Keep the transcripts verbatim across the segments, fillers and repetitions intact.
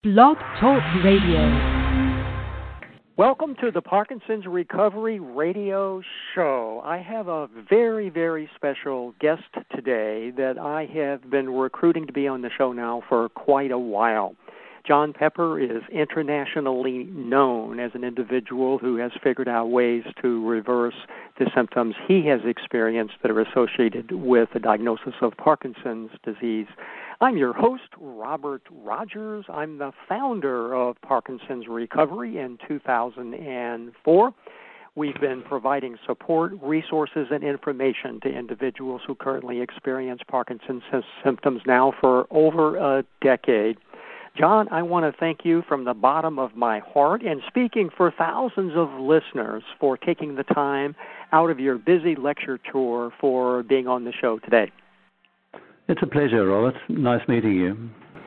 Blog Talk Radio. Welcome to the Parkinson's Recovery Radio Show. I have a very, very special guest today that I have been recruiting to be on the show now for quite a while. John Pepper is internationally known as an individual who has figured out ways to reverse the symptoms he has experienced that are associated with the diagnosis of Parkinson's disease. I'm your host, Robert Rogers. I'm the founder of Parkinson's Recovery in two thousand four. We've been providing support, resources, and information to individuals who currently experience Parkinson's symptoms now for over a decade. John, I want to thank you from the bottom of my heart and speaking for thousands of listeners for taking the time out of your busy lecture tour for being on the show today. It's a pleasure, Robert. Nice meeting you.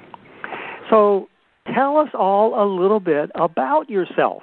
So tell us all a little bit about yourself.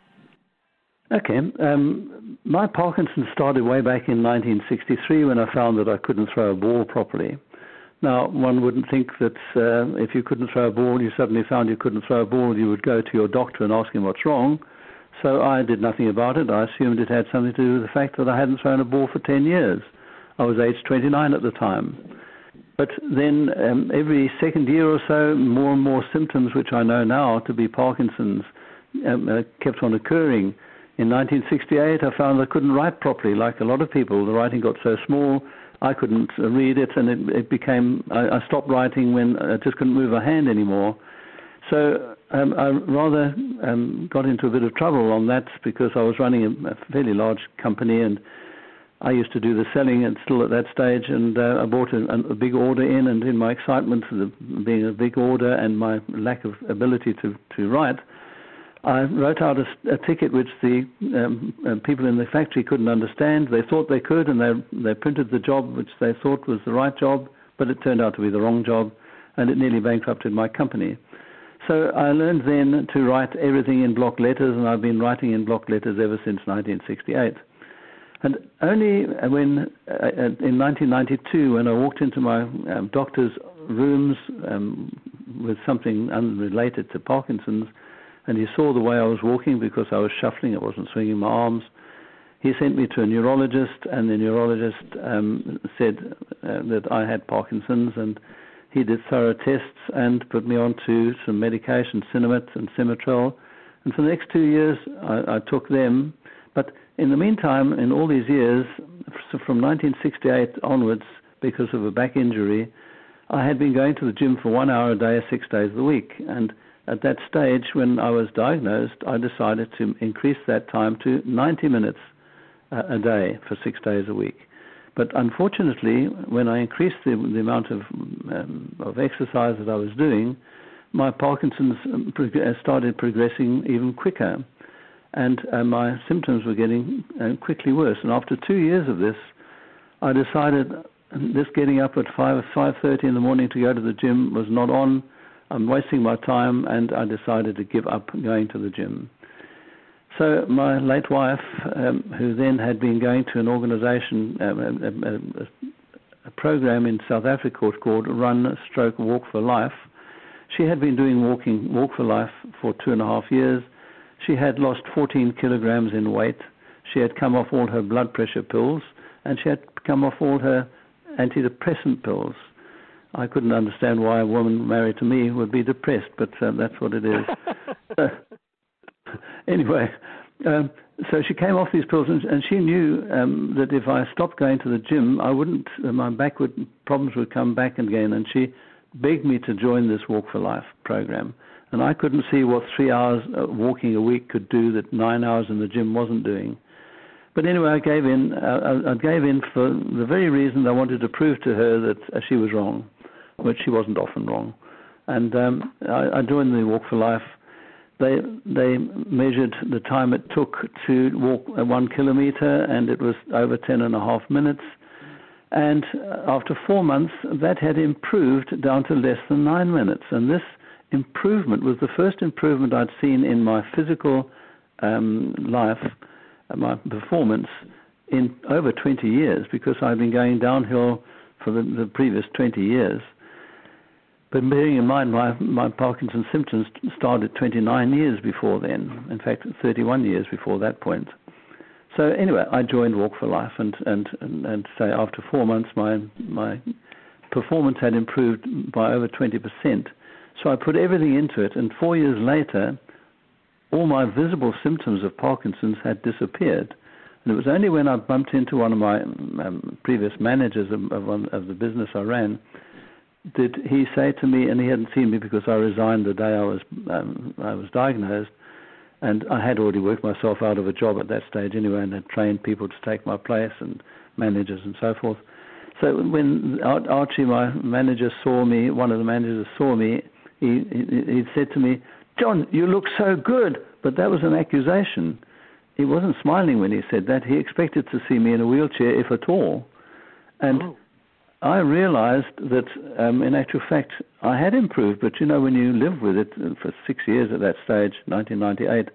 Okay. Um, my Parkinson's started way back in nineteen sixty-three when I found that I couldn't throw a ball properly. Now, one wouldn't think that uh, if you couldn't throw a ball, you suddenly found you couldn't throw a ball, you would go to your doctor and ask him what's wrong. So I did nothing about it. I assumed it had something to do with the fact that I hadn't thrown a ball for ten years. I was age twenty-nine at the time. But then um, every second year or so, more and more symptoms, which I know now to be Parkinson's, um, uh, kept on occurring. In nineteen sixty-eight, I found I couldn't write properly. Like a lot of people, the writing got so small, I couldn't uh, read it, and it, it became, I, I stopped writing when I just couldn't move a hand anymore. So um, I rather um, got into a bit of trouble on that because I was running a, a fairly large company, and I used to do the selling and still at that stage, and uh, I bought a, a big order in, and in my excitement of the, being a big order and my lack of ability to, to write, I wrote out a, a ticket which the um, uh, people in the factory couldn't understand. They thought they could, and they they printed the job which they thought was the right job, but it turned out to be the wrong job, and it nearly bankrupted my company. So I learned then to write everything in block letters, and I've been writing in block letters ever since nineteen sixty-eight. And only when, uh, in nineteen ninety-two, when I walked into my um, doctor's rooms um, with something unrelated to Parkinson's, and he saw the way I was walking because I was shuffling, I wasn't swinging my arms, he sent me to a neurologist, and the neurologist um, said uh, that I had Parkinson's, and he did thorough tests and put me on to some medication, Sinemet and Simetrol, and for the next two years I, I took them. But in the meantime, in all these years, from nineteen sixty-eight onwards, because of a back injury, I had been going to the gym for one hour a day, six days a week. And at that stage, when I was diagnosed, I decided to increase that time to ninety minutes a day for six days a week. But unfortunately, when I increased the, the amount of, um, of exercise that I was doing, my Parkinson's started progressing even quicker. And uh, my symptoms were getting uh, quickly worse. And after two years of this, I decided this getting up at five, five thirty in the morning to go to the gym was not on. I'm wasting my time, and I decided to give up going to the gym. So my late wife, um, who then had been going to an organization, um, a, a, a program in South Africa called Run Stroke Walk for Life, she had been doing walking Walk for Life for two and a half years. She had lost fourteen kilograms in weight. She had come off all her blood pressure pills, and she had come off all her antidepressant pills. I couldn't understand why a woman married to me would be depressed, but uh, that's what it is. uh, anyway, um, so she came off these pills, and, and she knew um, that if I stopped going to the gym, I wouldn't. Uh, my back would problems would come back again, and she begged me to join this Walk for Life program. And I couldn't see what three hours walking a week could do that nine hours in the gym wasn't doing. But anyway, I gave in. Uh, I gave in for the very reason I wanted to prove to her that uh, she was wrong, which she wasn't often wrong. And um, I, I joined the Walk for Life. They they measured the time it took to walk one kilometer, and it was over ten and a half minutes. And after four months, that had improved down to less than nine minutes. And this improvement was the first improvement I'd seen in my physical um, life, uh, my performance, in over twenty years, because I'd been going downhill for the, the previous twenty years. But bearing in mind, my, my Parkinson's symptoms started twenty-nine years before then. In fact, thirty-one years before that point. So anyway, I joined Walk for Life, and and and, and say after four months, my my performance had improved by over twenty percent. So I put everything into it, and four years later, all my visible symptoms of Parkinson's had disappeared. And it was only when I bumped into one of my um, previous managers of, of, one, of the business I ran, did he say to me, and he hadn't seen me because I resigned the day I was um, I was diagnosed, and I had already worked myself out of a job at that stage anyway, and had trained people to take my place and managers and so forth. So when Archie, my manager, saw me, one of the managers saw me, he, he, he said to me, "John, you look so good." But that was an accusation. He wasn't smiling when he said that. He expected to see me in a wheelchair, if at all. And oh. I realized that, um, in actual fact, I had improved. But, you know, when you live with it for six years at that stage, nineteen ninety-eight,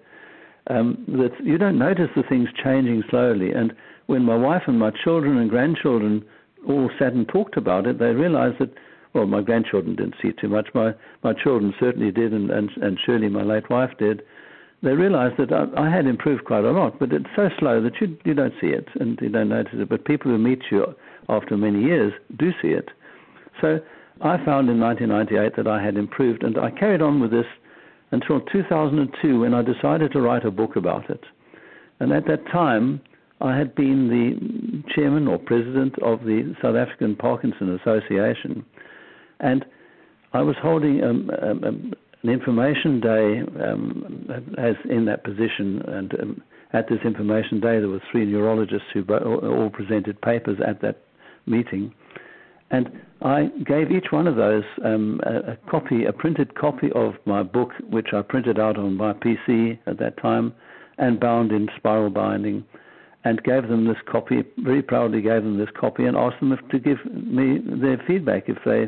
um, that you don't notice the things changing slowly. And when my wife and my children and grandchildren all sat and talked about it, they realized that, well, my grandchildren didn't see too much. My my children certainly did, and, and, and Shirley, my late wife, did. They realized that I, I had improved quite a lot, but it's so slow that you you don't see it and you don't notice it. But people who meet you after many years do see it. So I found in nineteen ninety-eight that I had improved, and I carried on with this until two thousand two, when I decided to write a book about it. And at that time, I had been the chairman or president of the South African Parkinson Association, and I was holding um, um, um, an information day um, as in that position, and um, at this information day there were three neurologists who all presented papers at that meeting, and I gave each one of those um, a, a copy, a printed copy of my book, which I printed out on my P C at that time and bound in spiral binding, and gave them this copy, very proudly gave them this copy, and asked them if, to give me their feedback if they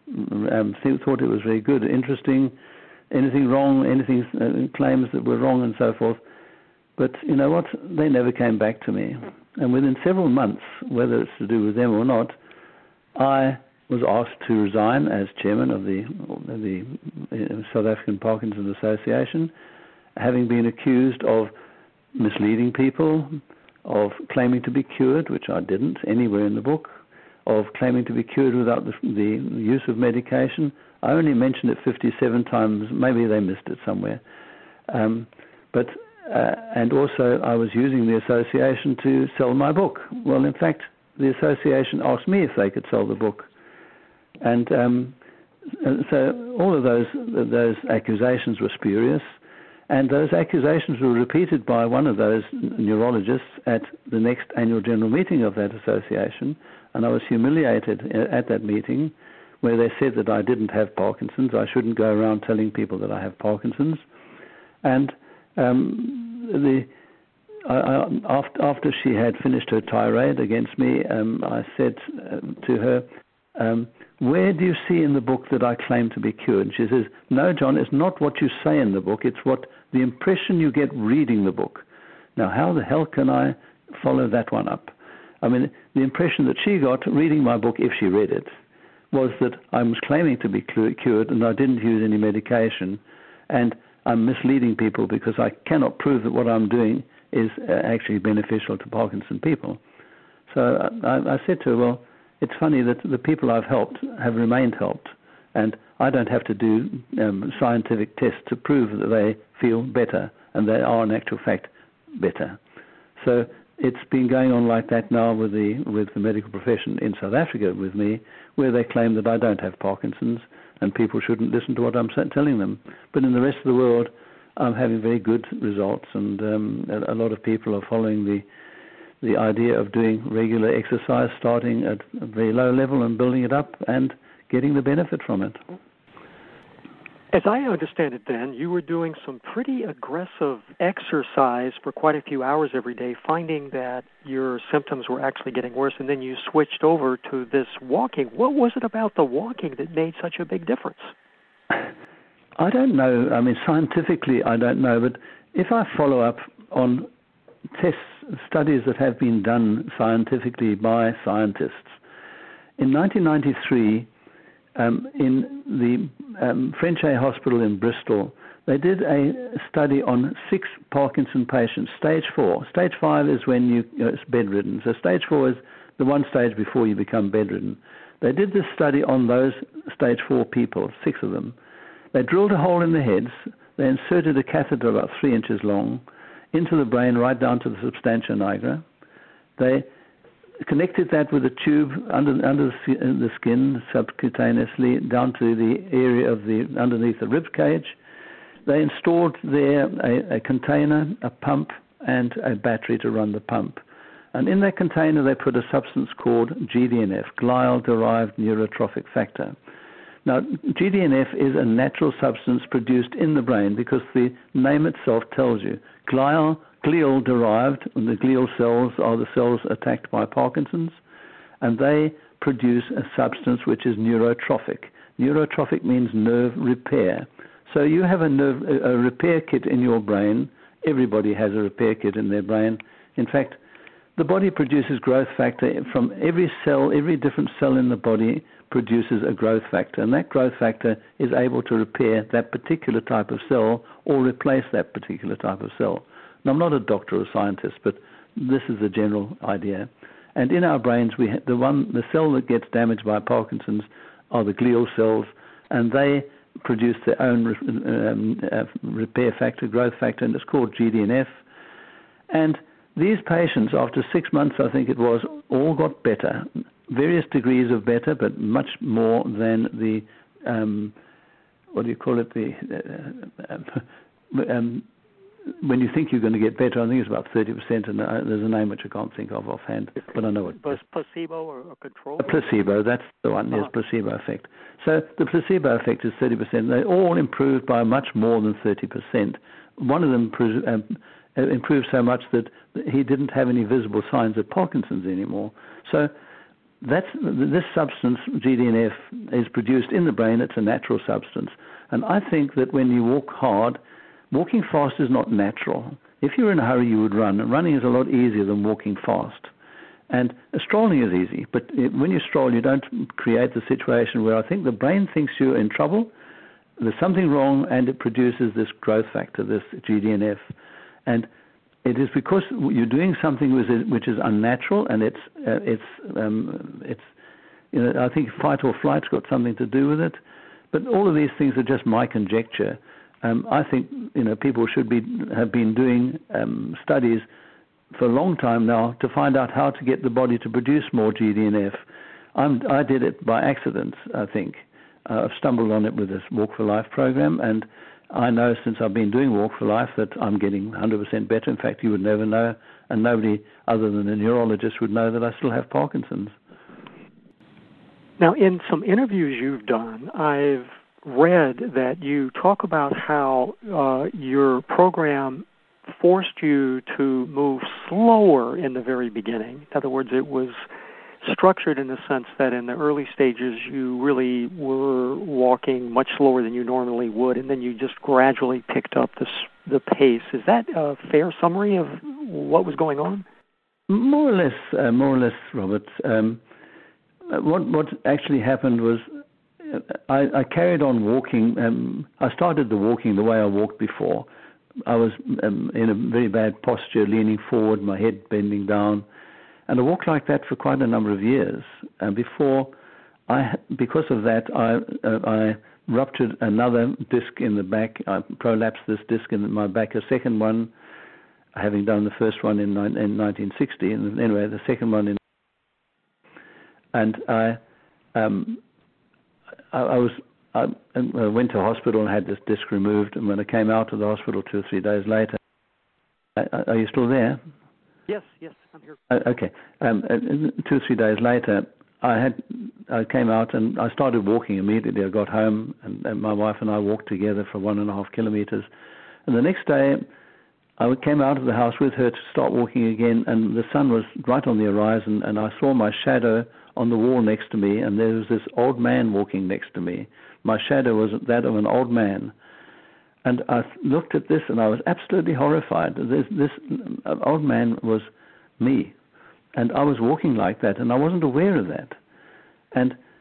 um, thought it was very good, interesting, anything wrong, anything, uh, claims that were wrong and so forth. But you know what? They never came back to me. And within several months, whether it's to do with them or not, I was asked to resign as chairman of the, of the South African Parkinson's Association, having been accused of misleading people, of claiming to be cured, which I didn't anywhere in the book, of claiming to be cured without the, the use of medication. I only mentioned it fifty-seven times. Maybe they missed it somewhere. Um, but uh, and also I was using the association to sell my book. Well, in fact, the association asked me if they could sell the book. And um, so all of those those accusations were spurious. And those accusations were repeated by one of those neurologists at the next annual general meeting of that association. And I was humiliated at that meeting, where they said that I didn't have Parkinson's. I shouldn't go around telling people that I have Parkinson's. And um, the I, I, after, after she had finished her tirade against me, um, I said uh, to her, um, where do you see in the book that I claim to be cured? And she says, no, John, it's not what you say in the book. It's what the impression you get reading the book. Now, how the hell can I follow that one up? I mean, the impression that she got reading my book, if she read it, was that I was claiming to be cured and I didn't use any medication, and I'm misleading people because I cannot prove that what I'm doing is actually beneficial to Parkinson people. So I, I said to her, well, it's funny that the people I've helped have remained helped, and I don't have to do um, scientific tests to prove that they feel better, and they are in actual fact better. So it's been going on like that now with the with the medical profession in South Africa with me, where they claim that I don't have Parkinson's and people shouldn't listen to what I'm telling them. But in the rest of the world, I'm having very good results, and um, a, a lot of people are following the the idea of doing regular exercise, starting at a very low level and building it up and getting the benefit from it. As I understand it then, you were doing some pretty aggressive exercise for quite a few hours every day, finding that your symptoms were actually getting worse, and then you switched over to this walking. What was it about the walking that made such a big difference? I don't know. I mean, scientifically, I don't know. But if I follow up on tests, studies that have been done scientifically by scientists, in nineteen ninety-three, um, in the um, Frenchay Hospital in Bristol, they did a study on six Parkinson patients, stage four. Stage five is when you, you know, it's bedridden. So stage four is the one stage before you become bedridden. They did this study on those stage four people, six of them. They drilled a hole in their heads. They inserted a catheter about three inches long into the brain right down to the substantia nigra. They connected that with a tube under under the skin subcutaneously down to the area of the underneath the rib cage. They installed there a, a container, a pump, and a battery to run the pump. And in that container, they put a substance called G D N F, glial-derived neurotrophic factor. Now, G D N F is a natural substance produced in the brain because the name itself tells you. Glial, glial-derived, and the glial cells are the cells attacked by Parkinson's, and they produce a substance which is neurotrophic. Neurotrophic means nerve repair. So you have a nerve, a repair kit in your brain. Everybody has a repair kit in their brain. In fact, the body produces growth factor from every cell, every different cell in the body produces a growth factor, and that growth factor is able to repair that particular type of cell or replace that particular type of cell. Now, I'm not a doctor or scientist, but this is the general idea. And in our brains, we ha- the one, the cell that gets damaged by Parkinson's are the glial cells, and they produce their own re- um, uh, repair factor, growth factor, and it's called G D N F. And these patients, after six months, I think it was, all got better. Various degrees of better, but much more than the, um, what do you call it, the, uh, um, when you think you're going to get better, I think it's about thirty percent, and uh, there's a name which I can't think of offhand, but I know it. Placebo or a control? A placebo, that's the one, uh-huh. yes, placebo effect. So the placebo effect is thirty percent. They all improved by much more than thirty percent. One of them improved, um, improved so much that he didn't have any visible signs of Parkinson's anymore. So that's this substance, G D N F, is produced in the brain. It's a natural substance. And I think that when you walk hard, walking fast is not natural. If you're in a hurry, you would run. And running is a lot easier than walking fast. And strolling is easy. But when you stroll, you don't create the situation where I think the brain thinks you're in trouble, there's something wrong, and it produces this growth factor, this G D N F. And it is because you're doing something which is, which is unnatural, and it's uh, it's um, it's you know, I think fight or flight's got something to do with it. But all of these things are just my conjecture. Um, I think you know people should be have been doing um, studies for a long time now to find out how to get the body to produce more G D N F. I'm, I did it by accident, I think. Uh, I've stumbled on it with this Walk for Life program, and I know since I've been doing Walk for Life that I'm getting one hundred percent better. In fact, you would never know, and nobody other than a neurologist would know that I still have Parkinson's. Now, in some interviews you've done, I've read that you talk about how uh, your program forced you to move slower in the very beginning. In other words, it was structured in the sense that in the early stages you really were walking much slower than you normally would, and then you just gradually picked up the, the pace. Is that a fair summary of what was going on? More or less, uh, more or less, Robert. Um, what what actually happened was I, I carried on walking. Um, I started the walking the way I walked before. I was um, in a very bad posture, leaning forward, my head bending down. And I walked like that for quite a number of years. And before, I, because of that, I, uh, I ruptured another disc in the back. I prolapsed this disc in my back, a second one, having done the first one in, in nineteen sixty. And anyway, the second one in... And I, um, I, I was... I went to hospital and had this disc removed. And when I came out of the hospital two or three days later... Are you still there? Yes, yes, I'm here. Uh, okay. Um, uh, two or three days later, I had I came out and I started walking immediately. I got home, and, and my wife and I walked together for one and a half kilometers. And the next day, I came out of the house with her to start walking again, and the sun was right on the horizon, and I saw my shadow on the wall next to me, and there was this old man walking next to me. My shadow was that of an old man. And I looked at this, and I was absolutely horrified. This, this old man was me, and I was walking like that, and I wasn't aware of that. And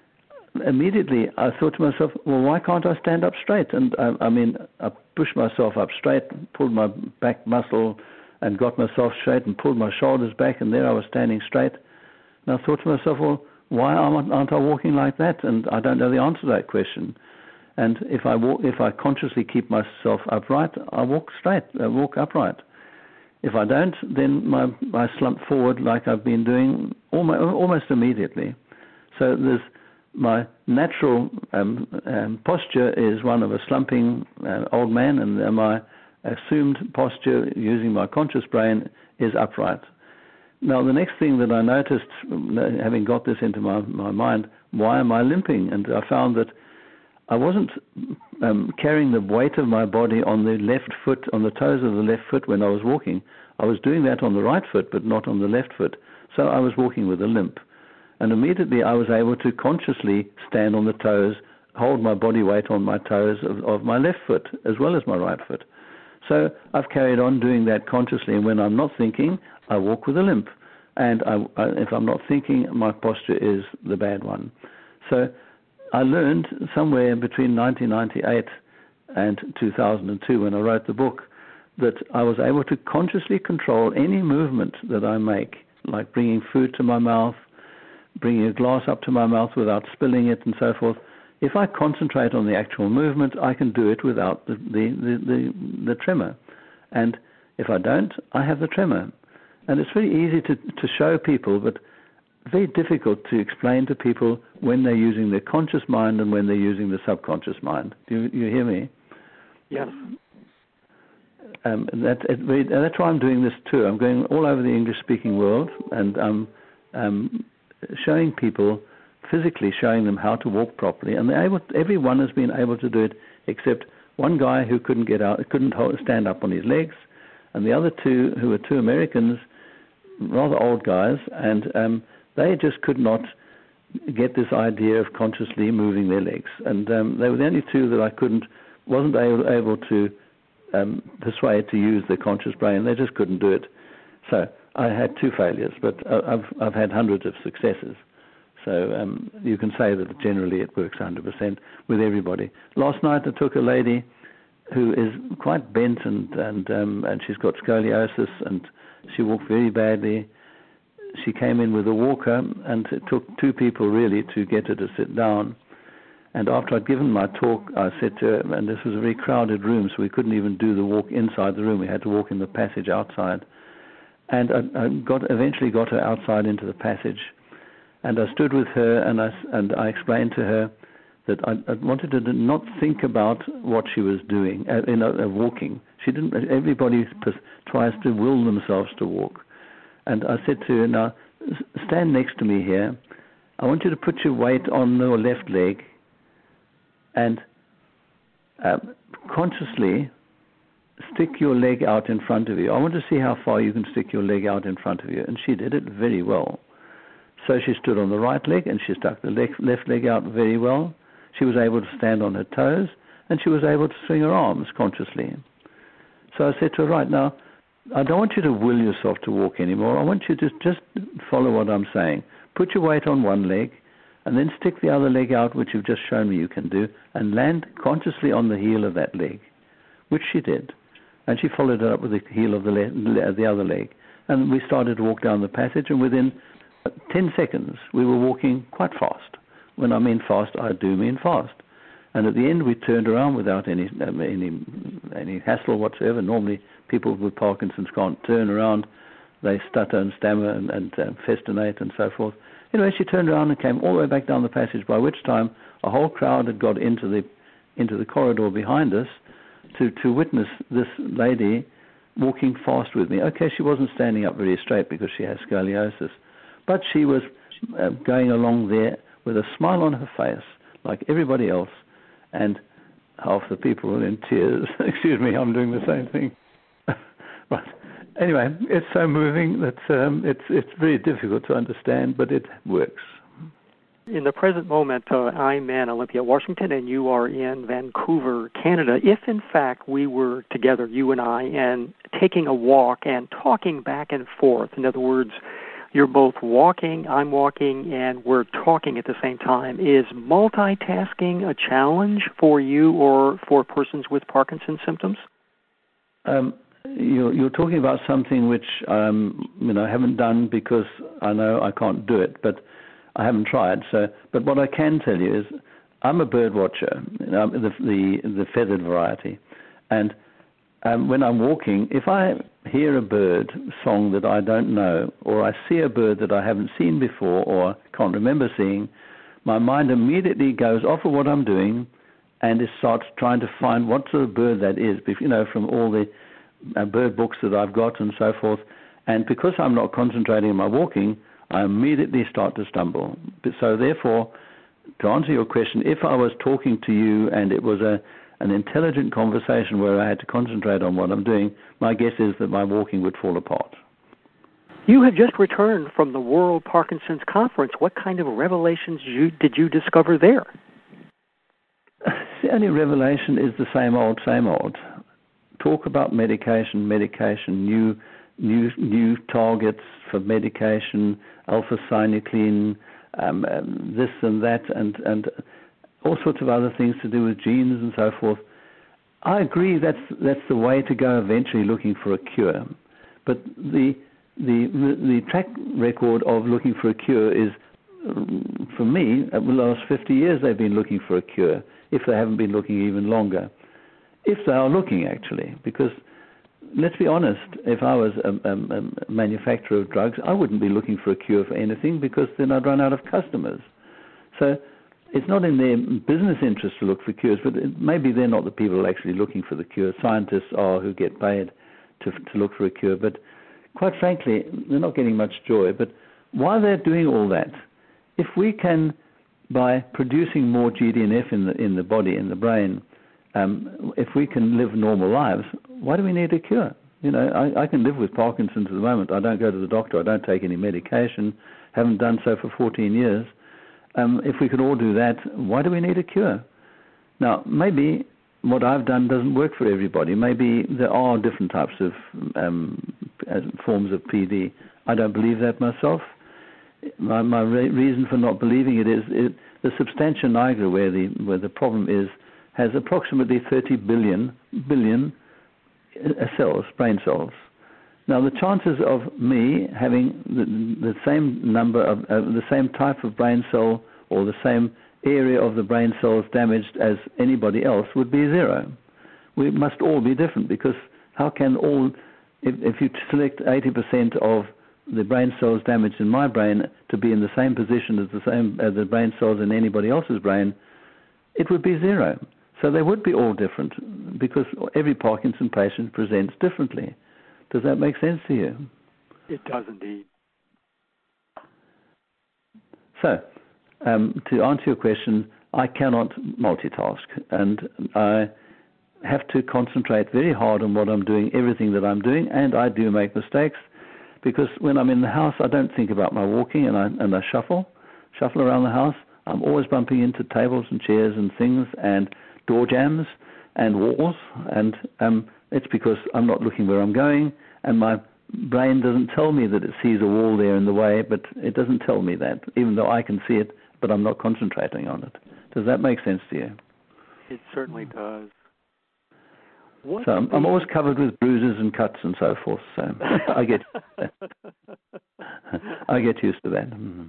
immediately I thought to myself, well, why can't I stand up straight? And I, I mean, I pushed myself up straight, pulled my back muscle and got myself straight and pulled my shoulders back, and there I was standing straight. And I thought to myself, well, why aren't I walking like that? And I don't know the answer to that question. And if I walk, if I consciously keep myself upright, I walk straight, I walk upright. If I don't, then my, I slump forward like I've been doing almost, almost immediately. So there's my natural um, um, posture is one of a slumping uh, old man, and uh, my assumed posture using my conscious brain is upright. Now, the next thing that I noticed, having got this into my, my mind, why am I limping? And I found that I wasn't um, carrying the weight of my body on the left foot, on the toes of the left foot when I was walking. I was doing that on the right foot, but not on the left foot. So I was walking with a limp. And immediately I was able to consciously stand on the toes, hold my body weight on my toes of, of my left foot as well as my right foot. So I've carried on doing that consciously, and when I'm not thinking, I walk with a limp. And I, I, if I'm not thinking, my posture is the bad one. So I learned somewhere between nineteen ninety-eight and two thousand two, when I wrote the book, that I was able to consciously control any movement that I make, like bringing food to my mouth, bringing a glass up to my mouth without spilling it, and so forth. If I concentrate on the actual movement, I can do it without the, the, the, the, the tremor. And if I don't, I have the tremor. And it's very easy to, to show people, but very difficult to explain to people when they're using their conscious mind and when they're using the subconscious mind. Do you, you hear me? Yes. Um, that, it, that's why I'm doing this too. I'm going all over the English-speaking world, and I'm um, showing people, physically showing them how to walk properly. And they're able, everyone has been able to do it, except one guy who couldn't get out, couldn't hold, stand up on his legs, and the other two, who were two Americans, rather old guys, and um, they just could not get this idea of consciously moving their legs. And um, they were the only two that I couldn't, wasn't able, able to um, persuade to use their conscious brain. They just couldn't do it. So I had two failures, but I've, I've had hundreds of successes. So um, you can say that generally it works one hundred percent with everybody. Last night I took a lady who is quite bent, and, and, um, and she's got scoliosis, and she walked very badly. She came in with a walker, and it took two people really to get her to sit down. And after I'd given my talk, I said to her, and this was a very crowded room, so we couldn't even do the walk inside the room. We had to walk in the passage outside. And I, I got eventually got her outside into the passage. And I stood with her, and I, and I explained to her that I, I wanted her to not think about what she was doing, uh, you know, uh, walking. She didn't. Everybody tries to will themselves to walk. And I said to her, now, stand next to me here. I want you to put your weight on your left leg and uh, consciously stick your leg out in front of you. I want to see how far you can stick your leg out in front of you. And she did it very well. So she stood on the right leg, and she stuck the leg, left leg out very well. She was able to stand on her toes, and she was able to swing her arms consciously. So I said to her, right now, I don't want you to will yourself to walk anymore. I want you to just follow what I'm saying. Put your weight on one leg, and then stick the other leg out, which you've just shown me you can do, and land consciously on the heel of that leg, which she did. And she followed it up with the heel of the, le- the other leg. And we started to walk down the passage, and within ten seconds, we were walking quite fast. When I mean fast, I do mean fast. And at the end, we turned around without any um, any any hassle whatsoever. Normally, people with Parkinson's can't turn around. They stutter and stammer and, and uh, festinate and so forth. Anyway, she turned around and came all the way back down the passage, by which time a whole crowd had got into the into the corridor behind us to, to witness this lady walking fast with me. Okay, she wasn't standing up very straight because she has scoliosis, but she was uh, going along there with a smile on her face like everybody else, and half the people were in tears. Excuse me, I'm doing the same thing. But anyway, it's so moving that um, it's it's very difficult to understand, but it works. In the present moment, uh, I'm in Olympia, Washington, and you are in Vancouver, Canada. If, in fact, we were together, you and I, and taking a walk and talking back and forth, in other words, you're both walking, I'm walking, and we're talking at the same time. Is multitasking a challenge for you or for persons with Parkinson's symptoms? Um, you're, you're talking about something which um, you know I haven't done because I know I can't do it, but I haven't tried. So, but what I can tell you is I'm a bird watcher, you know, the, the the feathered variety, and Um, when I'm walking, if I hear a bird song that I don't know, or I see a bird that I haven't seen before or can't remember seeing, my mind immediately goes off of what I'm doing and it starts trying to find what sort of bird that is, you know, from all the uh, bird books that I've got and so forth. And because I'm not concentrating on my walking, I immediately start to stumble. So therefore, to answer your question, if I was talking to you and it was a an intelligent conversation where I had to concentrate on what I'm doing, my guess is that my walking would fall apart. You have just returned from the World Parkinson's Conference. What kind of revelations you, did you discover there? The only revelation is the same old, same old. Talk about medication, medication, new new new targets for medication, alpha-synuclein, um, um, this and that, and, and all sorts of other things to do with genes and so forth. I agree that's that's the way to go eventually, looking for a cure. But the the the track record of looking for a cure is, for me, over the last fifty years they've been looking for a cure, if they haven't been looking even longer. If they are looking, actually, because let's be honest, if I was a, a, a manufacturer of drugs, I wouldn't be looking for a cure for anything because then I'd run out of customers. So it's not in their business interest to look for cures, but it, maybe they're not the people actually looking for the cure. Scientists are who get paid to, to look for a cure. But quite frankly, they're not getting much joy. But while they're doing all that, if we can, by producing more G D N F in the in the body, in the brain, um, if we can live normal lives, why do we need a cure? You know, I, I can live with Parkinson's at the moment. I don't go to the doctor. I don't take any medication. Haven't done so for fourteen years. Um, if we could all do that, why do we need a cure? Now, maybe what I've done doesn't work for everybody. Maybe there are different types of um, forms of P D. I don't believe that myself. My, my re- reason for not believing it is it, the substantia nigra, where the where the problem is, has approximately thirty billion billion cells, brain cells. Now, the chances of me having the, the same number of uh, the same type of brain cell or the same area of the brain cells damaged as anybody else would be zero. We must all be different, because how can all, if, if you select eighty percent of the brain cells damaged in my brain to be in the same position as the same as the brain cells in anybody else's brain, it would be zero. So they would be all different, because every Parkinson patient presents differently. Does that make sense to you? It does indeed. So, um, to answer your question, I cannot multitask, and I have to concentrate very hard on what I'm doing, everything that I'm doing, and I do make mistakes, because when I'm in the house, I don't think about my walking, and I, and I shuffle, shuffle around the house. I'm always bumping into tables and chairs and things and door jambs and walls, and um, it's because I'm not looking where I'm going, and my brain doesn't tell me that it sees a wall there in the way, but it doesn't tell me that, even though I can see it, but I'm not concentrating on it. Does that make sense to you? It certainly does. What's so I'm, the... I'm always covered with bruises and cuts and so forth, so I get I get used to that. Mm-hmm.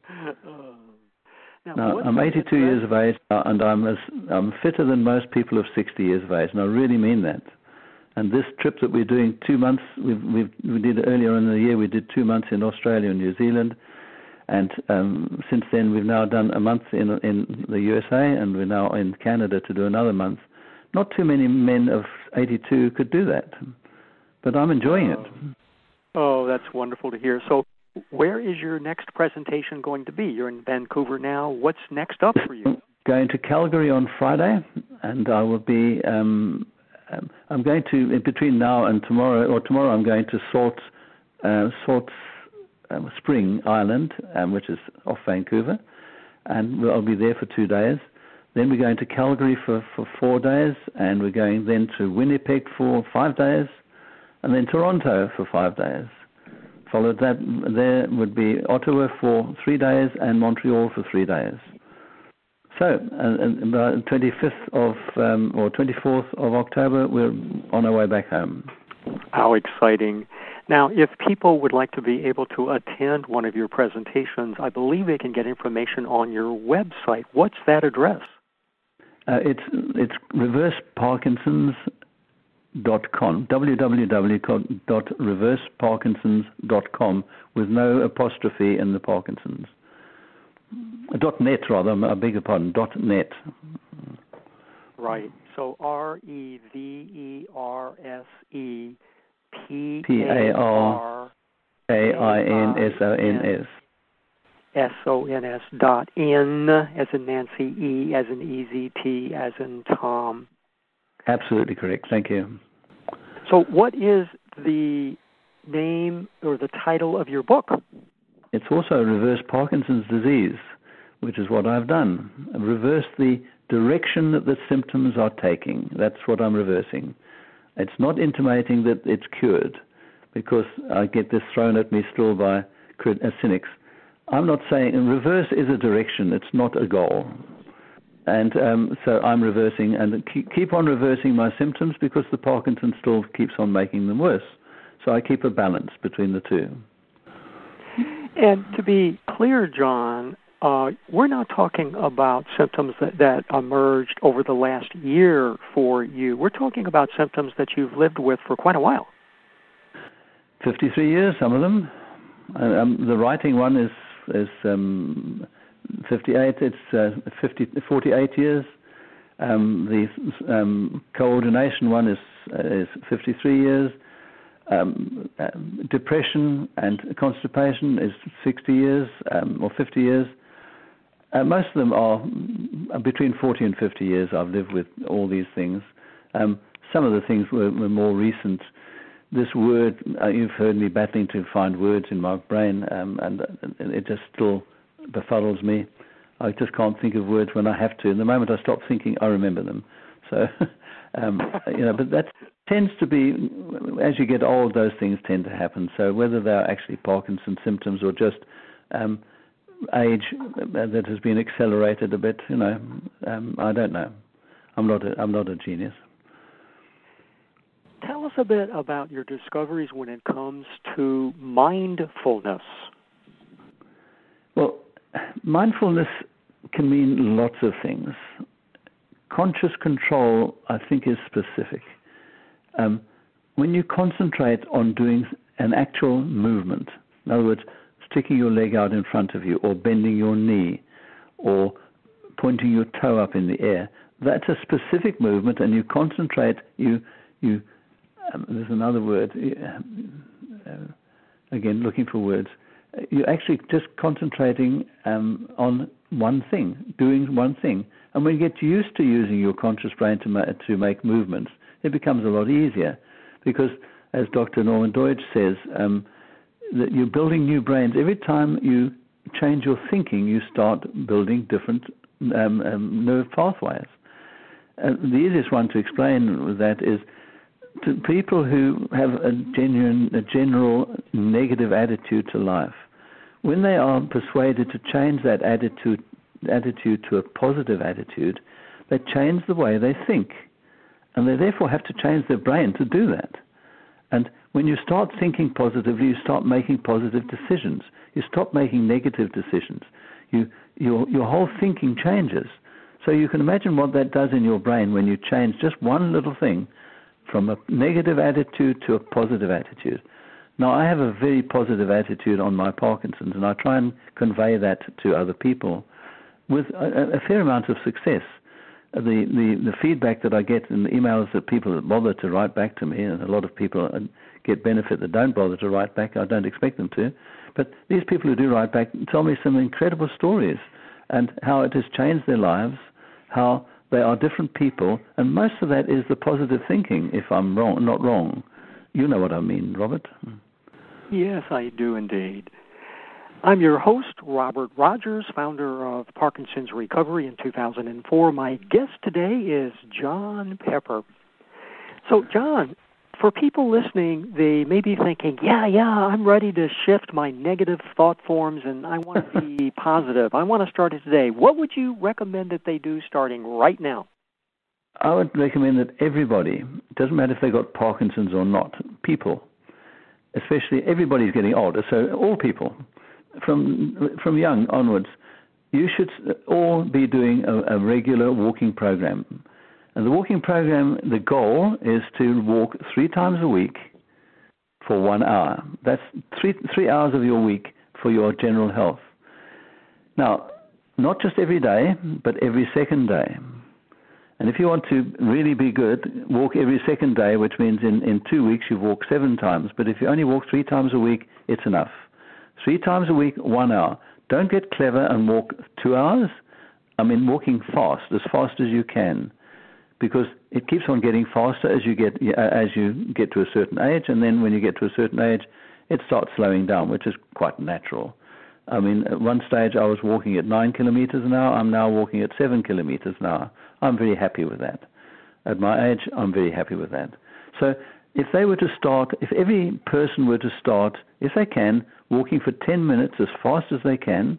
Now, Now, I'm eighty-two years of age, and I'm as, I'm fitter than most people of sixty years of age, and I really mean that. And this trip that we're doing, two months, we've, we've, we did earlier in the year, we did two months in Australia and New Zealand, and um, since then we've now done a month in in the U S A, and we're now in Canada to do another month. Not too many men of eighty-two could do that, but I'm enjoying it. Oh, that's wonderful to hear. So, where is your next presentation going to be? You're in Vancouver now. What's next up for you? Going to Calgary on Friday, and I will be. Um, um, I'm going to in between now and tomorrow, or tomorrow. I'm going to Salt uh, Salt um, Spring Island, um, which is off Vancouver, and I'll be there for two days. Then we're going to Calgary for, for four days, and we're going then to Winnipeg for five days, and then Toronto for five days. Followed that, there would be Ottawa for three days and Montreal for three days. So, uh, and by the twenty-fifth of um, or twenty-fourth of October, we're on our way back home. How exciting! Now, if people would like to be able to attend one of your presentations, I believe they can get information on your website. What's that address? Uh, it's it's reverse parkinsons dot com, w w w dot reverse parkinsons dot com, with no apostrophe in the Parkinsons. Dot net, rather, I beg your pardon, dot net. Right. So R E V E R S E P A R A I N S O N S. S O N S dot N, as in Nancy, E as in easy, T as in Tom. Absolutely correct. Thank you. So what is the name or the title of your book? It's also Reverse Parkinson's Disease, which is what I've done. Reverse the direction that the symptoms are taking. That's what I'm reversing. It's not intimating that it's cured, because I get this thrown at me still by cynics. I'm not saying, and reverse is a direction, it's not a goal. And um, so I'm reversing and keep, keep on reversing my symptoms, because the Parkinson still keeps on making them worse. So I keep a balance between the two. And to be clear, John, uh, we're not talking about symptoms that, that emerged over the last year for you. We're talking about symptoms that you've lived with for quite a while. fifty-three years, some of them. Um, the writing one is is um, fifty-eight. It's uh, fifty, forty-eight years. Um, the um, coordination one is uh, is fifty-three years. Um, uh, depression and constipation is sixty years um, or fifty years. Uh, most of them are between forty and fifty years. I've lived with all these things. Um, some of the things were, were more recent. This word, uh, you've heard me battling to find words in my brain, um, and, and it just still befuddles me. I just can't think of words when I have to. And the moment I stop thinking, I remember them. So, um, you know, but that tends to be, as you get old, those things tend to happen. So whether they're actually Parkinson's symptoms or just um, age that has been accelerated a bit, you know, um, I don't know. I'm not a, I'm not a genius. Tell us a bit about your discoveries when it comes to mindfulness. Well, mindfulness can mean lots of things. Conscious control, I think, is specific. Um, when you concentrate on doing an actual movement, in other words, sticking your leg out in front of you, or bending your knee, or pointing your toe up in the air, that's a specific movement, and you concentrate, you, you um, there's another word, uh, again, looking for words, you're actually just concentrating um, on one thing, doing one thing. And when you get used to using your conscious brain to, ma- to make movements, it becomes a lot easier. Because, as Doctor Norman Deutsch says, um, that you're building new brains. Every time you change your thinking, you start building different um, um, nerve pathways. Uh, the easiest one to explain that is to people who have a genuine, a general negative attitude to life. When they are persuaded to change that attitude attitude to a positive attitude, they change the way they think. And they therefore have to change their brain to do that. And when you start thinking positively, you start making positive decisions. You stop making negative decisions. You, your, your whole thinking changes. So you can imagine what that does in your brain when you change just one little thing from a negative attitude to a positive attitude. Now, I have a very positive attitude on my Parkinson's, and I try and convey that to other people with a, a fair amount of success. The, the, the feedback that I get in the emails that people that bother to write back to me, and a lot of people get benefit that don't bother to write back, I don't expect them to, but these people who do write back tell me some incredible stories and how it has changed their lives, how they are different people, and most of that is the positive thinking, if I'm wrong, not wrong. You know what I mean, Robert. Yes, I do indeed. I'm your host, Robert Rogers, founder of Parkinson's Recovery in two thousand four. My guest today is John Pepper. So, John, for people listening, they may be thinking, yeah, yeah, I'm ready to shift my negative thought forms and I want to be positive. I want to start it today. What would you recommend that they do starting right now? I would recommend that everybody, it doesn't matter if they've got Parkinson's or not, people, especially everybody's getting older, so all people, from from young onwards, you should all be doing a, a regular walking program. And the walking program, the goal is to walk three times a week for one hour. That's three three hours of your week for your general health. Now, not just every day, but every second day. And if you want to really be good, walk every second day, which means in, in two weeks you've walked seven times. But if you only walk three times a week, it's enough. Three times a week, one hour. Don't get clever and walk two hours. I mean, walking fast, as fast as you can, because it keeps on getting faster as you get as you get to a certain age, and then when you get to a certain age, it starts slowing down, which is quite natural. I mean, at one stage I was walking at nine kilometers an hour. I'm now walking at seven kilometers an hour. I'm very happy with that. At my age, I'm very happy with that. So if they were to start, if every person were to start, if they can, walking for ten minutes as fast as they can,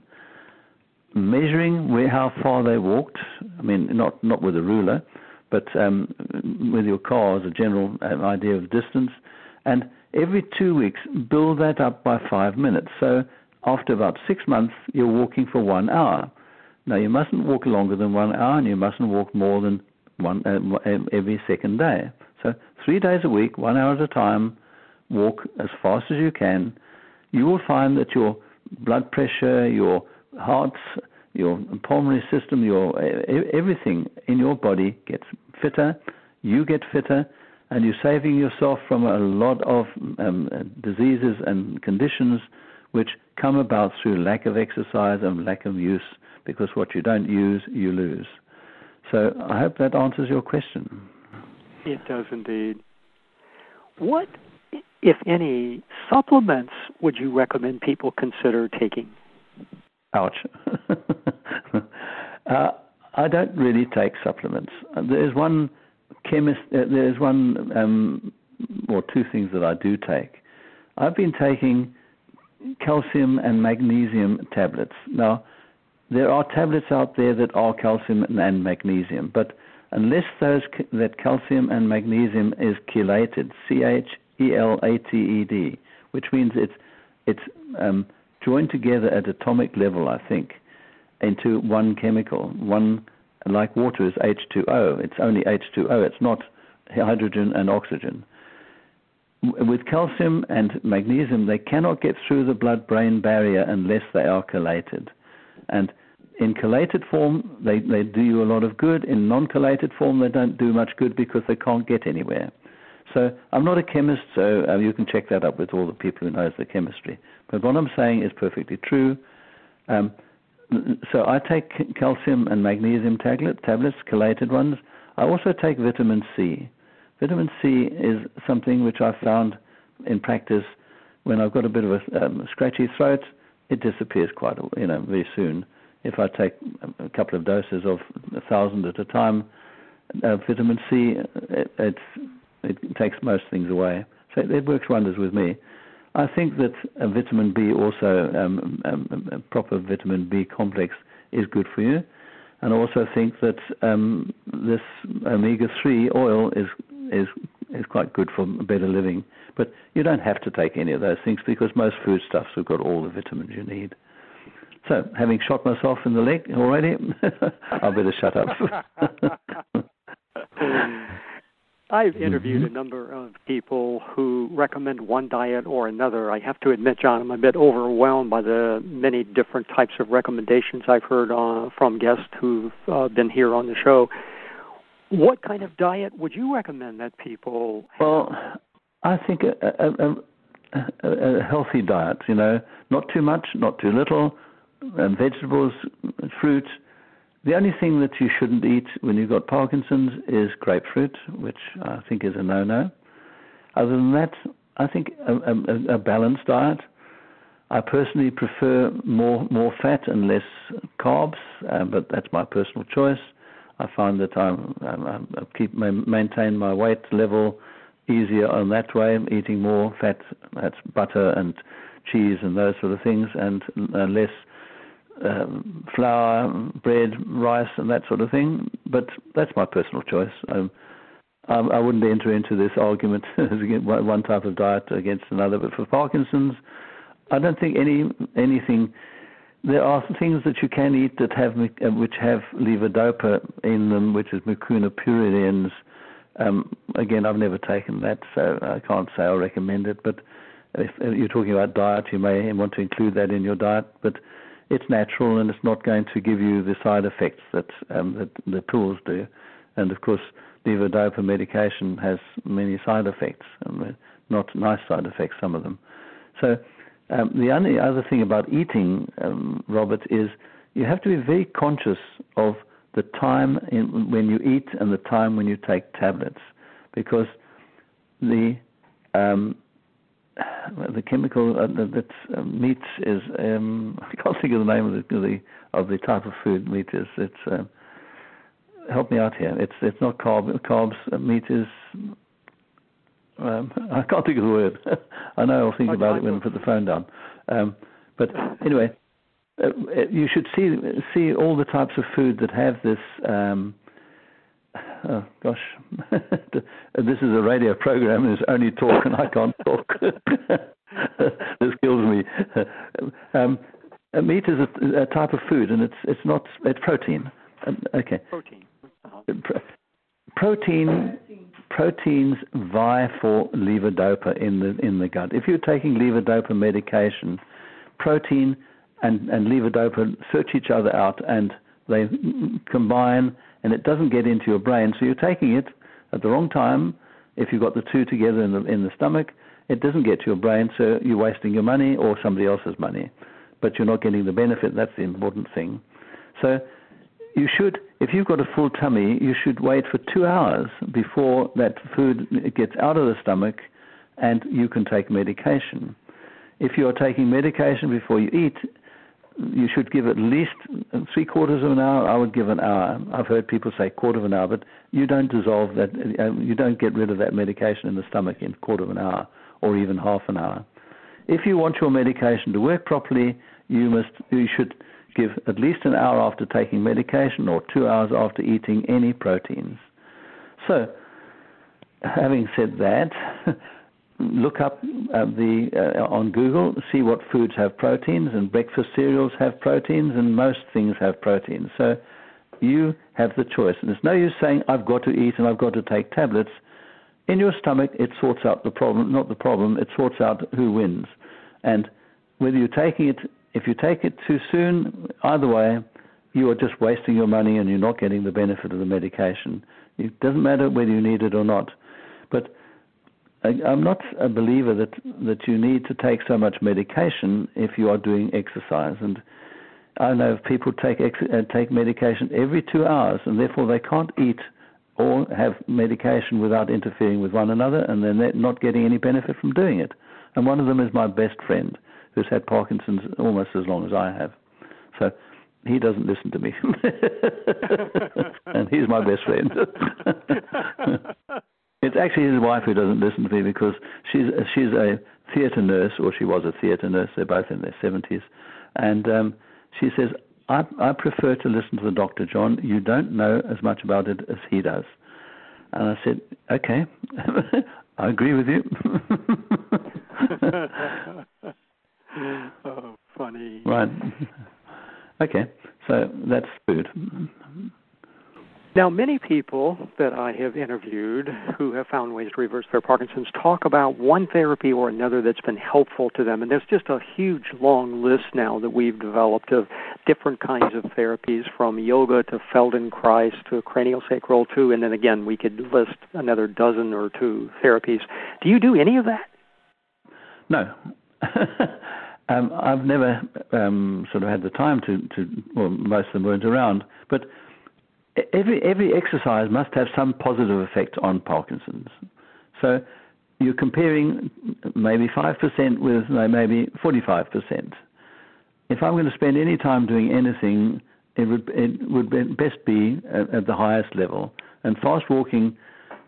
measuring where how far they walked, I mean, not, not with a ruler, but um, with your car as a general um, idea of distance, and every two weeks, build that up by five minutes. So after about six months, you're walking for one hour. Now, you mustn't walk longer than one hour, and you mustn't walk more than one uh, every second day. So three days a week, one hour at a time, walk as fast as you can. You will find that your blood pressure, your hearts, your pulmonary system, your everything in your body gets fitter. You get fitter, and you're saving yourself from a lot of um, diseases and conditions which come about through lack of exercise and lack of use, because what you don't use, you lose. So I hope that answers your question. It does indeed. What, if any, supplements would you recommend people consider taking? Ouch. uh, I don't really take supplements. There's one chemist, uh, there's one um, or two things that I do take. I've been taking calcium and magnesium tablets. Now, there are tablets out there that are calcium and magnesium, but unless those that calcium and magnesium is chelated, C H E L A T E D, which means it's it's um, joined together at atomic level, I think, into one chemical. One, like water, is H two O. It's only H two O. It's not hydrogen and oxygen. With calcium and magnesium, they cannot get through the blood-brain barrier unless they are chelated. And in chelated form, they, they do you a lot of good. In non-chelated form, they don't do much good because they can't get anywhere. So I'm not a chemist, so uh, you can check that up with all the people who knows the chemistry. But what I'm saying is perfectly true. Um, so I take calcium and magnesium tablet, tablets, chelated ones. I also take vitamin C. Vitamin C is something which I found in practice when I've got a bit of a um, scratchy throat. It disappears quite, you know, very soon. If I take a couple of doses of a thousand at a time, uh, vitamin C, it, it's, it takes most things away. So it, it works wonders with me. I think that a vitamin B also, um, um, a proper vitamin B complex is good for you. And I also think that um, this omega three oil is is is quite good for better living. But you don't have to take any of those things because most foodstuffs have got all the vitamins you need. So, having shot myself in the leg already, I better shut up. I've interviewed mm-hmm. a number of people who recommend one diet or another. I have to admit, John, I'm a bit overwhelmed by the many different types of recommendations I've heard uh, from guests who've uh, been here on the show. What kind of diet would you recommend that people have? Well, I think a, a, a, a healthy diet, you know, not too much, not too little, um, vegetables, fruit. The only thing that you shouldn't eat when you've got Parkinson's is grapefruit, which I think is a no-no. Other than that, I think a, a, a balanced diet. I personally prefer more more fat and less carbs, uh, but that's my personal choice. I find that I, I, I keep maintain my weight level easier on that way, eating more fat, that's butter and cheese and those sort of things, and uh, less um, flour, bread, rice, and that sort of thing. But that's my personal choice. Um, I, I wouldn't enter into this argument one type of diet against another. But for Parkinson's, I don't think any anything. There are things that you can eat that have which have levodopa in them, which is mucuna pruriens. Um, again, I've never taken that, so I can't say I recommend it. But if you're talking about diet, you may want to include that in your diet. But it's natural, and it's not going to give you the side effects that um, that the pills do. And of course, levodopa medication has many side effects, and not nice side effects, some of them. So um, the only other thing about eating, um, Robert, is you have to be very conscious of the time in, when you eat and the time when you take tablets, because the um, the chemical uh, that uh, meat is um, I can't think of the name of the, the of the type of food meat is. It's uh, help me out here. It's it's not carb carbs. Uh, meat is. Um, I can't think of the word. I know I'll think about it when I put the phone down. Um, but anyway. Uh, you should see see all the types of food that have this. Um, oh gosh, this is a radio program. There's only talk, and I can't talk. This kills me. Um, meat is a, a type of food, and it's it's not it's protein. Um, okay. Protein. Uh-huh. Pro- protein. Proteins vie for levodopa in the in the gut. If you're taking levodopa medication, protein and, and levodopa search each other out, and they combine, and it doesn't get into your brain. So you're taking it at the wrong time. If you've got the two together in the in the stomach, it doesn't get to your brain, so you're wasting your money or somebody else's money. But you're not getting the benefit. That's the important thing. So you should, if you've got a full tummy, you should wait for two hours before that food gets out of the stomach and you can take medication. If you are taking medication before you eat, you should give at least three quarters of an hour. I would give an hour. I've heard people say quarter of an hour, but you don't dissolve that. You don't get rid of that medication in the stomach in a quarter of an hour or even half an hour. If you want your medication to work properly, you must. You should give at least an hour after taking medication or two hours after eating any proteins. So, having said that, look up uh, the uh, on Google, see what foods have proteins, and breakfast cereals have proteins, and most things have proteins. So you have the choice. And there's no use saying, I've got to eat and I've got to take tablets. In your stomach, it sorts out the problem, not the problem, it sorts out who wins. And whether you're taking it, if you take it too soon, either way, you are just wasting your money and you're not getting the benefit of the medication. It doesn't matter whether you need it or not. But I'm not a believer that, that you need to take so much medication if you are doing exercise. And I know people take ex- uh, take medication every two hours, and therefore they can't eat or have medication without interfering with one another, and they're not getting any benefit from doing it. And one of them is my best friend, who's had Parkinson's almost as long as I have. So he doesn't listen to me. And he's my best friend. It's actually his wife who doesn't listen to me, because she's she's a theatre nurse, or she was a theatre nurse. They're both in their seventies. And um, she says, I, I prefer to listen to the doctor, John. You don't know as much about it as he does. And I said, okay, I agree with you. Oh, funny. Right. Okay, so that's food. Now, many people that I have interviewed who have found ways to reverse their Parkinson's talk about one therapy or another that's been helpful to them. And there's just a huge, long list now that we've developed of different kinds of therapies, from yoga to Feldenkrais to craniosacral to, and then again, we could list another dozen or two therapies. Do you do any of that? No. um, I've never um, sort of had the time to, to, well, most of them weren't around, but Every every exercise must have some positive effect on Parkinson's. So you're comparing maybe five percent with maybe forty-five percent. If I'm going to spend any time doing anything, it would it would best be at, at the highest level. And fast walking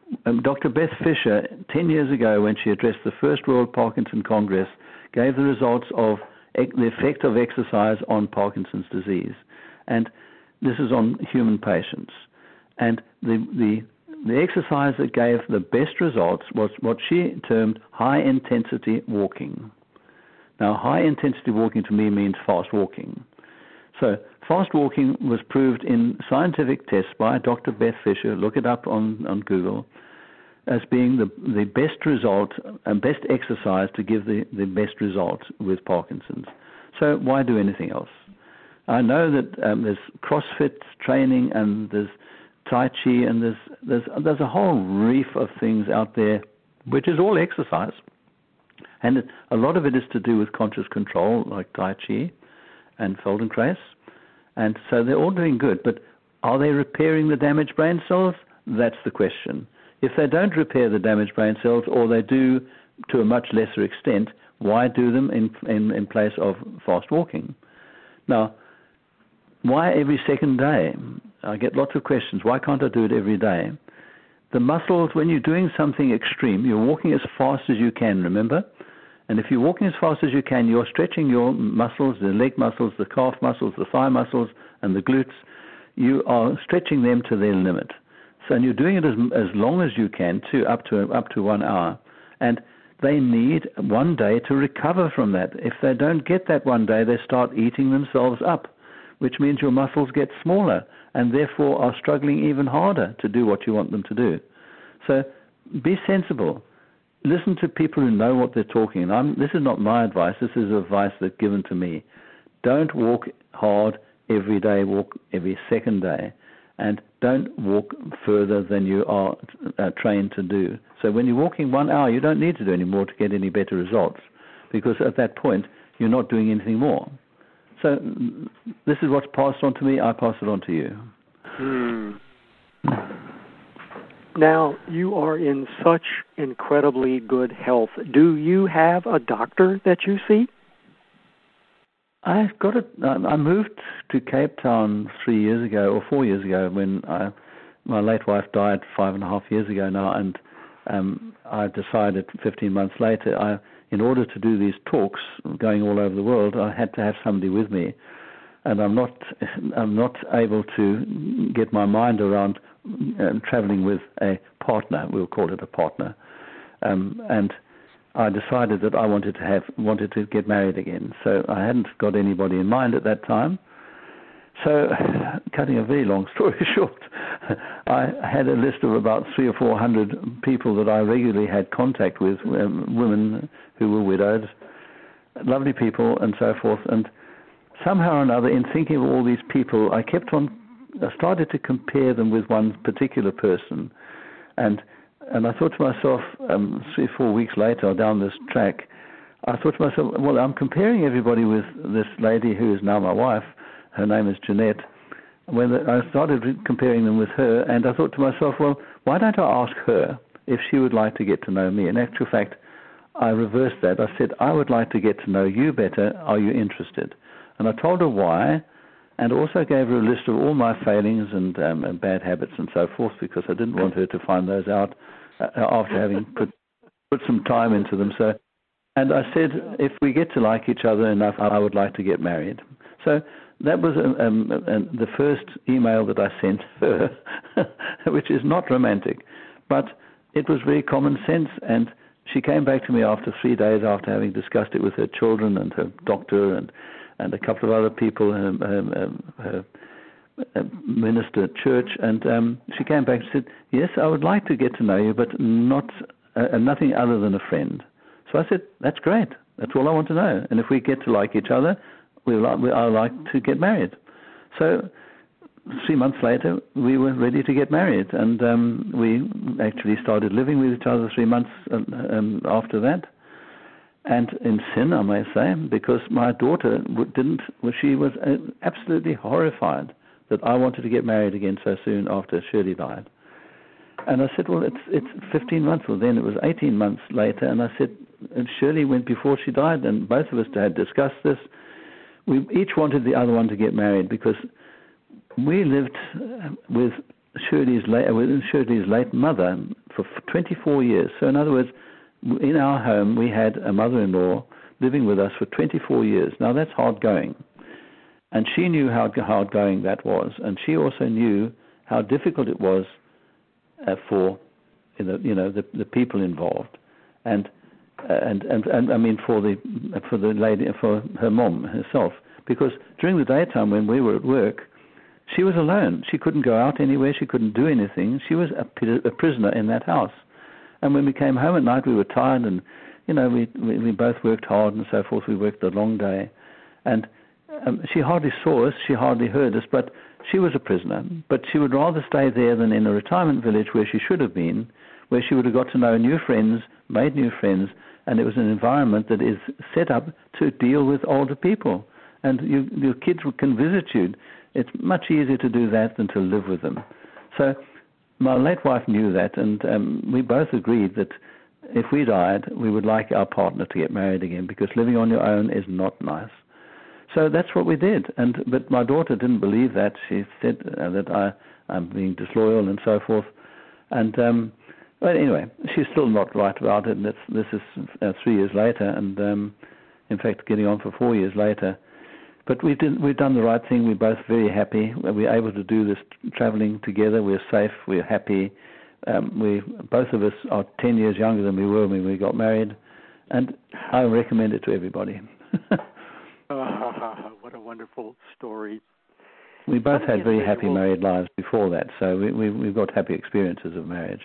um, Doctor Beth Fisher, ten years ago when she addressed the first World Parkinson Congress, gave the results of ec- the effect of exercise on Parkinson's disease. And this is on human patients. And the, the, the exercise that gave the best results was what she termed high-intensity walking. Now, high-intensity walking to me means fast walking. So fast walking was proved in scientific tests by Doctor Beth Fisher, look it up on, on Google, as being the, the best result and best exercise to give the, the best result with Parkinson's. So why do anything else? I know that um, there's CrossFit training and there's Tai Chi and there's, there's, there's a whole reef of things out there which is all exercise. And it, a lot of it is to do with conscious control, like Tai Chi and Feldenkrais. And so they're all doing good. But are they repairing the damaged brain cells? That's the question. If they don't repair the damaged brain cells, or they do to a much lesser extent, why do them in, in, in place of fast walking? Now, why every second day? I get lots of questions. Why can't I do it every day? The muscles, when you're doing something extreme, you're walking as fast as you can, remember? And if you're walking as fast as you can, you're stretching your muscles, the leg muscles, the calf muscles, the thigh muscles, and the glutes. You are stretching them to their limit. So and you're doing it as, as long as you can, to up to up to one hour. And they need one day to recover from that. If they don't get that one day, they start eating themselves up, which means your muscles get smaller and therefore are struggling even harder to do what you want them to do. So be sensible. Listen to people who know what they're talking. And I'm, this is not my advice. This is advice that's given to me. Don't walk hard every day. Walk every second day. And don't walk further than you are uh, trained to do. So when you're walking one hour, you don't need to do any more to get any better results, because at that point, you're not doing anything more. So this is what's passed on to me. I pass it on to you. Hmm. Now, you are in such incredibly good health. Do you have a doctor that you see? I've got it. I moved to Cape Town three years ago, or four years ago, when I, my late wife died five and a half years ago now, and um, I decided fifteen months later, I, in order to do these talks going all over the world, I had to have somebody with me, and I'm not, I'm not able to get my mind around uh, traveling with a partner. We'll call it a partner, um, and I decided that I wanted to have wanted to get married again. So I hadn't got anybody in mind at that time. So, cutting a very long story short, I had a list of about three or four hundred people that I regularly had contact with, um, women who were widowed, lovely people, and so forth. And somehow or another, in thinking of all these people, I kept on. I started to compare them with one particular person, and. And I thought to myself, um, three, four weeks later, down this track, I thought to myself, well, I'm comparing everybody with this lady who is now my wife. Her name is Jeanette. When I started comparing them with her, and I thought to myself, well, why don't I ask her if she would like to get to know me? In actual fact, I reversed that. I said, I would like to get to know you better. Are you interested? And I told her why, and also gave her a list of all my failings and, um, and bad habits and so forth, because I didn't want her to find those out after having put put some time into them. So, and I said, if we get to like each other enough, I would like to get married. So that was um, um, the first email that I sent her, which is not romantic, but it was very common sense. And she came back to me after three days after having discussed it with her children and her doctor and, and a couple of other people, um, um, her minister at church, and um, she came back and said, yes, I would like to get to know you, but not uh, nothing other than a friend. So I said, that's great. That's all I want to know. And if we get to like each other, we'll, I'd like to get married. So three months later, we were ready to get married, and um, we actually started living with each other three months um, after that. And in sin, I may say, because my daughter didn't, well, she was absolutely horrified that I wanted to get married again so soon after Shirley died. And I said, well, it's it's fifteen months. Well, then it was eighteen months later. And I said, and Shirley went before she died, and both of us had discussed this. We each wanted the other one to get married, because we lived with Shirley's late, with Shirley's late mother for twenty-four years. So in other words, in our home, we had a mother-in-law living with us for twenty-four years. Now, that's hard going. And she knew how hard going that was. And she also knew how difficult it was uh, for you know, you know the, the people involved. And, uh, and, and, and I mean, for the, for the lady, for her mom herself. Because during the daytime when we were at work, she was alone. She couldn't go out anywhere. She couldn't do anything. She was a, a prisoner in that house. And when we came home at night, we were tired, and you know, we we, we both worked hard and so forth. We worked a long day, and um, she hardly saw us. She hardly heard us. But she was a prisoner. But she would rather stay there than in a retirement village where she should have been, where she would have got to know new friends, made new friends, and it was an environment that is set up to deal with older people. And you, your kids can visit you. It's much easier to do that than to live with them. So my late wife knew that, and um, we both agreed that if we died, we would like our partner to get married again, because living on your own is not nice. So that's what we did. And but my daughter didn't believe that. She said uh, that I, I'm being disloyal and so forth. And um, but anyway, she's still not right about it. And this, this is uh, three years later, and um, in fact, getting on for four years later. But we did, we've done the right thing. We're both very happy. We're able to do this traveling together. We're safe. We're happy. Um, we both of us are ten years younger than we were when we got married, and I recommend it to everybody. uh, what a wonderful story. We both had very happy married lives before that, so we, we, we've got happy experiences of marriage.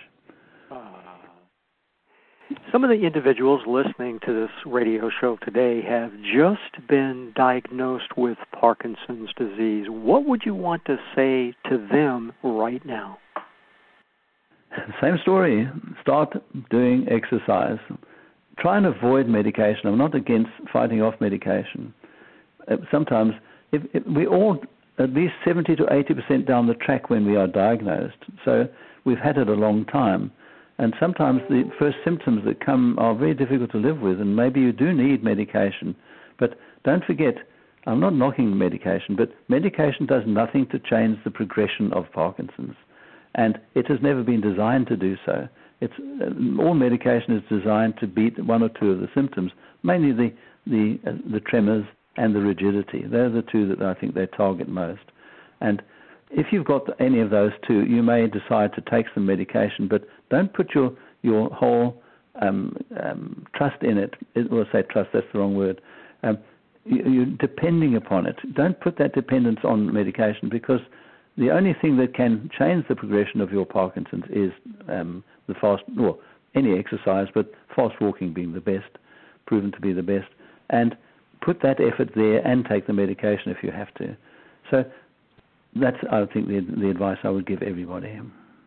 Some of the individuals listening to this radio show today have just been diagnosed with Parkinson's disease. What would you want to say to them right now? Same story. Start doing exercise. Try and avoid medication. I'm not against fighting off medication. Sometimes if, if we all at least seventy to eighty percent down the track when we are diagnosed. So we've had it a long time. And sometimes the first symptoms that come are very difficult to live with, and maybe you do need medication. But don't forget, I'm not knocking medication, but medication does nothing to change the progression of Parkinson's. And it has never been designed to do so. It's, uh, all medication is designed to beat one or two of the symptoms, mainly the, the, uh, the tremors and the rigidity. They're the two that I think they target most. And if you've got any of those two, you may decide to take some medication, but don't put your, your whole um, um, trust in it. it. Well, say trust, that's the wrong word. Um, you, you're depending upon it. Don't put that dependence on medication, because the only thing that can change the progression of your Parkinson's is um, the fast, well, any exercise, but fast walking being the best, proven to be the best. And put that effort there and take the medication if you have to. So that's, I think, the, the advice I would give everybody.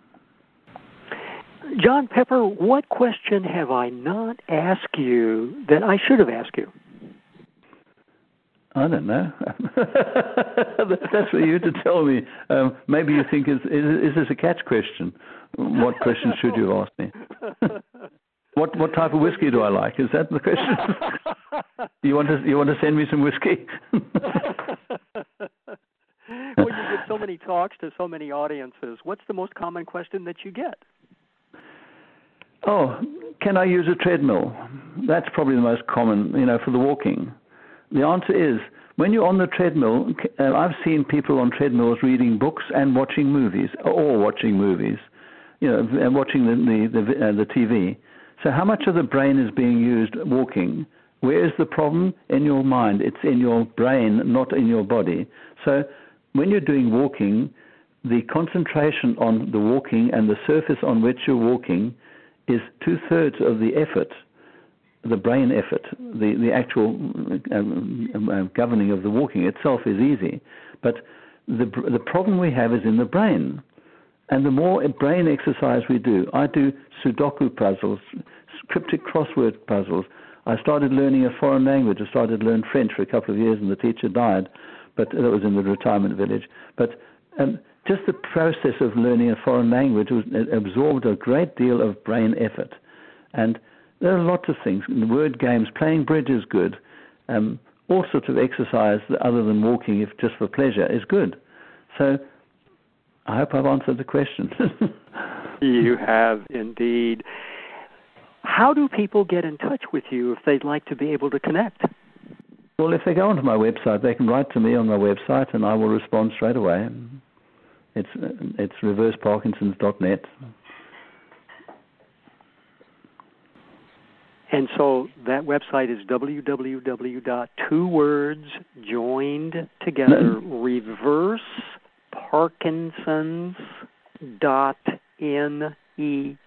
John Pepper, what question have I not asked you that I should have asked you? I don't know. That's for you to tell me. Um, maybe you think, is, is, is this a catch question? What question should you ask me? What what type of whiskey do I like? Is that the question? you want to you want to send me some whiskey? Well, you give so many talks to so many audiences. What's the most common question that you get? Oh, can I use a treadmill? That's probably the most common, you know, for the walking. The answer is, when you're on the treadmill, uh, I've seen people on treadmills reading books and watching movies, or watching movies, you know, and watching the the the, uh, the T V. So how much of the brain is being used walking? Where is the problem? In your mind. It's in your brain, not in your body. So when you're doing walking, the concentration on the walking and the surface on which you're walking is two-thirds of the effort, the brain effort. The, the actual um, um, governing of the walking itself is easy. But the, the problem we have is in the brain. And the more brain exercise we do, I do Sudoku puzzles, cryptic crossword puzzles. I started learning a foreign language. I started to learn French for a couple of years, and the teacher died, but that was in the retirement village. But um, just the process of learning a foreign language was, absorbed a great deal of brain effort. And there are lots of things. Word games, playing bridge is good. Um, all sorts of exercise other than walking, if just for pleasure, is good. So I hope I've answered the question. You have indeed. How do people get in touch with you if they'd like to be able to connect? Well, if they go onto my website, they can write to me on my website, and I will respond straight away. It's it's reverse parkinsons dot net. And so that website is w w w dot two words joined together No. reverse parkinsons dot net.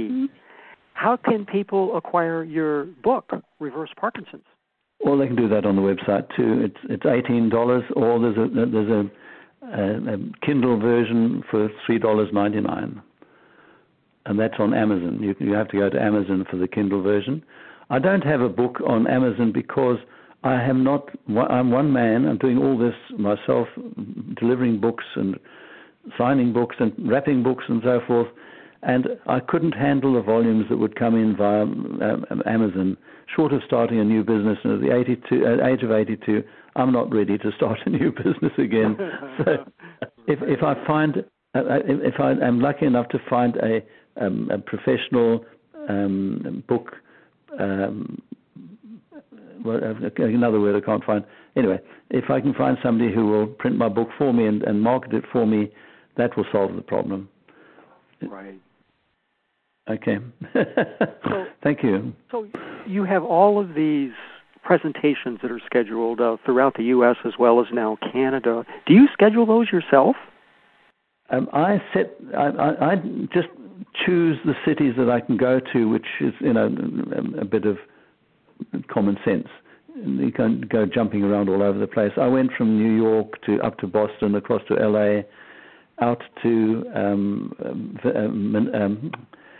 How can people acquire your book, Reverse Parkinson's? Well, they can do that on the website too. It's it's eighteen dollars, or there's a there's a, a, a Kindle version for three dollars ninety nine. And that's on Amazon. You, you have to go to Amazon for the Kindle version. I don't have a book on Amazon because I am not. I'm one man. I'm doing all this myself, delivering books and signing books and wrapping books and so forth. And I couldn't handle the volumes that would come in via um, Amazon. Short of starting a new business, and at the eighty-two, uh, age of eighty-two, I'm not ready to start a new business again. So, if if I find, uh, if I am lucky enough to find a Um, a professional um, book, um, well, another word I can't find. Anyway, if I can find somebody who will print my book for me and, and market it for me, that will solve the problem. Right. Okay. so, Thank you. So you have all of these presentations that are scheduled uh, throughout the U S as well as now Canada. Do you schedule those yourself? Um, I set. I, I, I just choose the cities that I can go to, which is, you know, a, a bit of common sense. You can't go jumping around all over the place. I went from New York to up to Boston, across to L A, out to um, um, um,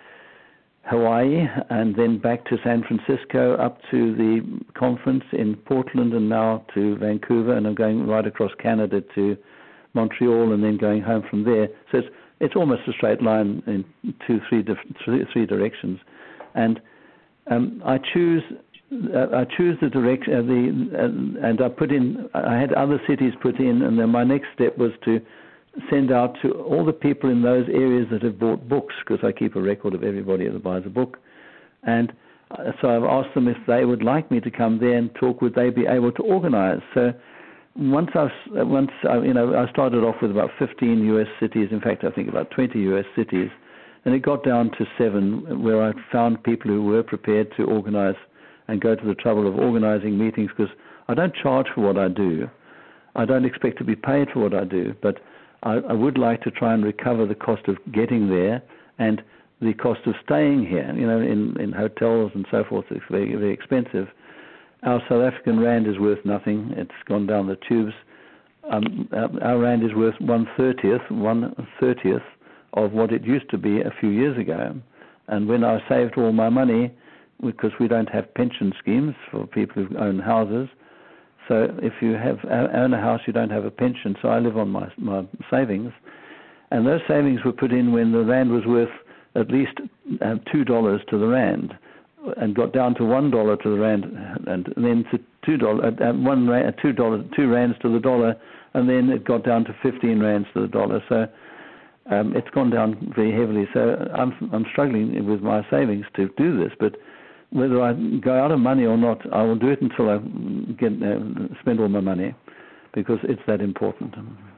Hawaii, and then back to San Francisco, up to the conference in Portland, and now to Vancouver, and I'm going right across Canada to Montreal, and then going home from there. So it's it's almost a straight line in two, three, three, three directions, and um, I choose uh, I choose the direction, uh, the uh, and I put in. I had other cities put in, and then my next step was to send out to all the people in those areas that have bought books, because I keep a record of everybody that buys a book, and so I've asked them if they would like me to come there and talk. Would they be able to organize? So. Once I, once I, you know, I started off with about fifteen U S cities. In fact, I think about twenty U S cities, and it got down to seven, where I found people who were prepared to organize and go to the trouble of organizing meetings. Because I don't charge for what I do, I don't expect to be paid for what I do, but I, I would like to try and recover the cost of getting there and the cost of staying here. You know, in, in hotels and so forth, it's very very expensive. Our South African rand is worth nothing. It's gone down the tubes. Um, our rand is worth one thirtieth, one thirtieth of what it used to be a few years ago. And when I saved all my money, because we don't have pension schemes for people who own houses, so if you have own a house, you don't have a pension. So I live on my my savings, and those savings were put in when the rand was worth at least uh, two dollars to the rand, and got down to one dollar to the rand, and then to two dollars, uh, one rand, two dollars, two rands to the dollar, and then it got down to fifteen rands to the dollar. So um, it's gone down very heavily. So I'm I'm struggling with my savings to do this, but whether I go out of money or not, I will do it until I get uh, spend all my money, because it's that important.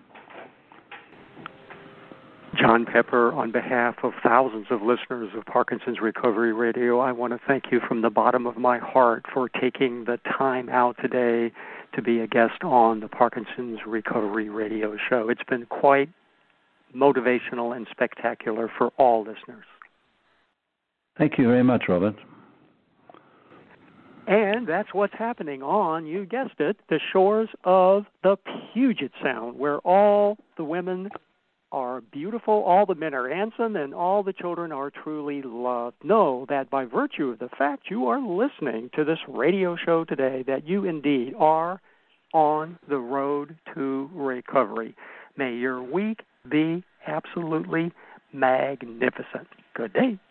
John Pepper, on behalf of thousands of listeners of Parkinson's Recovery Radio, I want to thank you from the bottom of my heart for taking the time out today to be a guest on the Parkinson's Recovery Radio show. It's been quite motivational and spectacular for all listeners. Thank you very much, Robert. And that's what's happening on, you guessed it, the shores of the Puget Sound, where all the women are beautiful, all the men are handsome, and all the children are truly loved. Know that by virtue of the fact you are listening to this radio show today, that you indeed are on the road to recovery. May your week be absolutely magnificent. Good day.